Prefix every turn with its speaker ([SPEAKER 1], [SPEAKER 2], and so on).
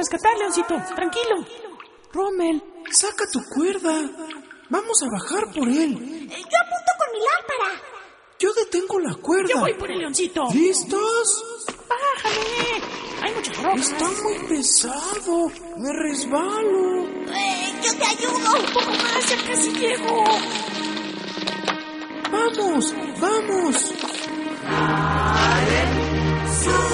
[SPEAKER 1] rescatar, Leoncito. Tranquilo.
[SPEAKER 2] Rommel, saca tu cuerda. Vamos a bajar por él.
[SPEAKER 3] Yo apunto con mi lámpara.
[SPEAKER 2] Yo detengo la cuerda.
[SPEAKER 1] Yo voy por el Leoncito.
[SPEAKER 2] ¿Listos?
[SPEAKER 1] Bájale. Hay muchas rocas.
[SPEAKER 2] Está muy pesado. Me resbalo.
[SPEAKER 3] Yo te ayudo.
[SPEAKER 1] Un poco más, ya casi llego.
[SPEAKER 2] ¡Vamos! ¡Vamos!
[SPEAKER 3] ¡Sube!